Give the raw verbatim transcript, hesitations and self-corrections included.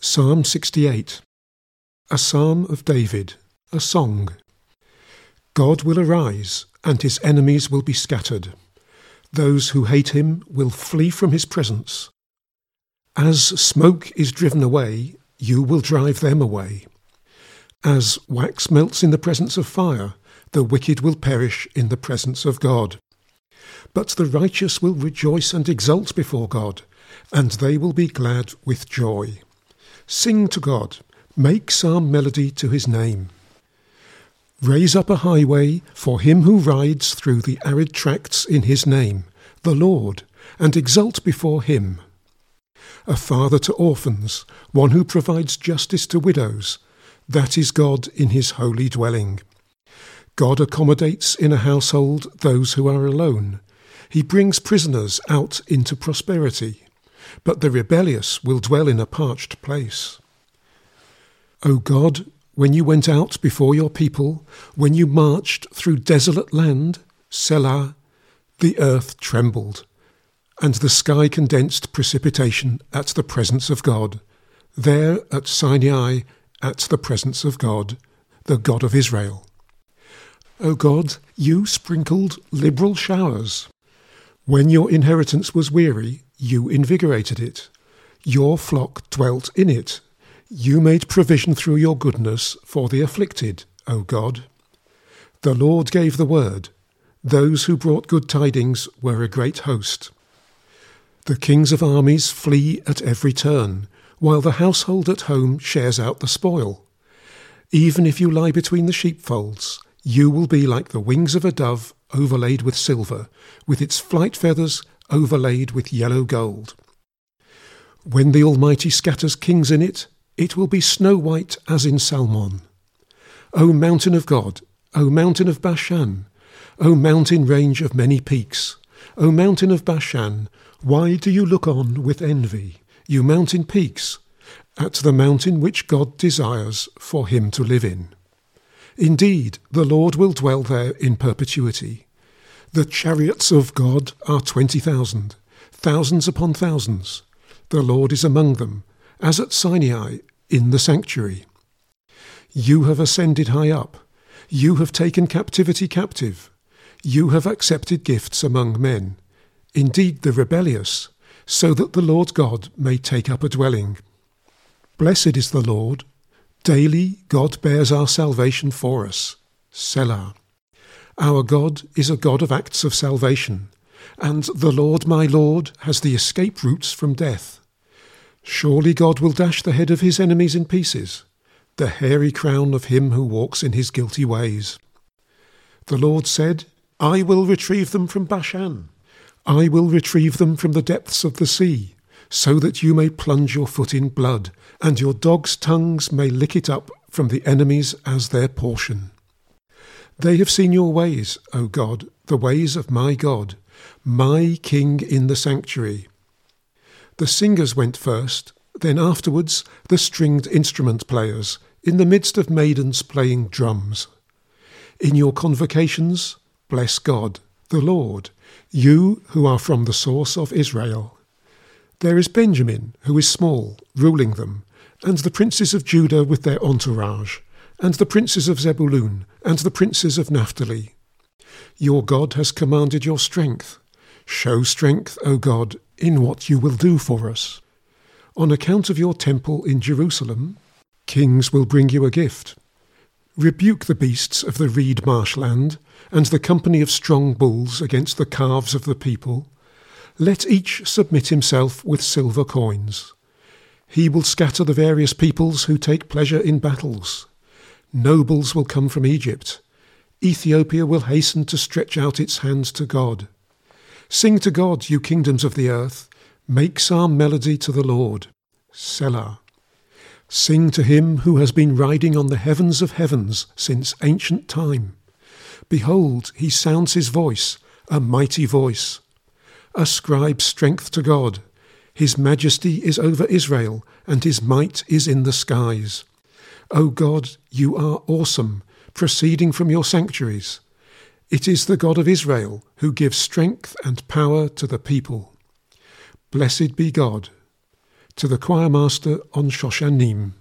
Psalm sixty-eight. A psalm of David, a song. God will arise, and his enemies will be scattered. Those who hate him will flee from his presence. As smoke is driven away, you will drive them away. As wax melts in the presence of fire, the wicked will perish in the presence of God. But the righteous will rejoice and exult before God, and they will be glad with joy. Sing to God, make psalm melody to his name. Raise up a highway for him who rides through the arid tracts in his name, the Lord, and exult before him. A father to orphans, one who provides justice to widows, that is God in his holy dwelling. God accommodates in a household those who are alone. He brings prisoners out into prosperity, but the rebellious will dwell in a parched place. O God, when you went out before your people, when you marched through desolate land, Selah, the earth trembled, and the sky condensed precipitation at the presence of God, there at Sinai, at the presence of God, the God of Israel. O God, you sprinkled liberal showers. When your inheritance was weary, you invigorated it. Your flock dwelt in it. You made provision through your goodness for the afflicted, O God. The Lord gave the word. Those who brought good tidings were a great host. The kings of armies flee at every turn, while the household at home shares out the spoil. Even if you lie between the sheepfolds, you will be like the wings of a dove overlaid with silver, with its flight feathers overlaid with yellow gold. When the Almighty scatters kings in it, it will be snow-white as in Salmon. O mountain of God, O mountain of Bashan, O mountain range of many peaks, O mountain of Bashan, why do you look on with envy, you mountain peaks, at the mountain which God desires for him to live in? Indeed, the Lord will dwell there in perpetuity. The chariots of God are twenty thousand, thousands upon thousands. The Lord is among them, as at Sinai in the sanctuary. You have ascended high up. You have taken captivity captive. You have accepted gifts among men, indeed the rebellious, so that the Lord God may take up a dwelling. Blessed is the Lord. Daily God bears our salvation for us. Selah. Our God is a God of acts of salvation, and the Lord my Lord has the escape routes from death. Surely God will dash the head of his enemies in pieces, the hairy crown of him who walks in his guilty ways. The Lord said, I will retrieve them from Bashan. I will retrieve them from the depths of the sea, so that you may plunge your foot in blood, and your dogs' tongues may lick it up from the enemies as their portion. They have seen your ways, O God, the ways of my God, my King in the sanctuary. The singers went first, then afterwards the stringed instrument players, in the midst of maidens playing drums. In your convocations, bless God, the Lord, you who are from the source of Israel. There is Benjamin, who is small, ruling them, and the princes of Judah with their entourage, and the princes of Zebulun, and the princes of Naphtali. Your God has commanded your strength. Show strength, O God, in what you will do for us. On account of your temple in Jerusalem, kings will bring you a gift. Rebuke the beasts of the reed marshland, and the company of strong bulls against the calves of the people. Let each submit himself with silver coins. He will scatter the various peoples who take pleasure in battles. Nobles will come from Egypt. Ethiopia will hasten to stretch out its hands to God. Sing to God, you kingdoms of the earth. Make psalm melody to the Lord. Selah. Sing to him who has been riding on the heavens of heavens since ancient time. Behold, he sounds his voice, a mighty voice. Ascribe strength to God. His majesty is over Israel, and his might is in the skies. O God, you are awesome, proceeding from your sanctuaries. It is the God of Israel who gives strength and power to the people. Blessed be God. to the choirmaster on Shoshanim.